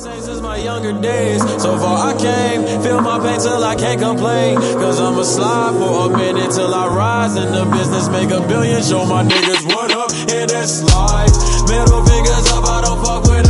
same since my younger days. So far I came, feel my pain till I can't complain. Cause I'ma slide for a minute till I rise in the business, make $1 billion, show my niggas what up in this life. Middle fingers up, I don't fuck with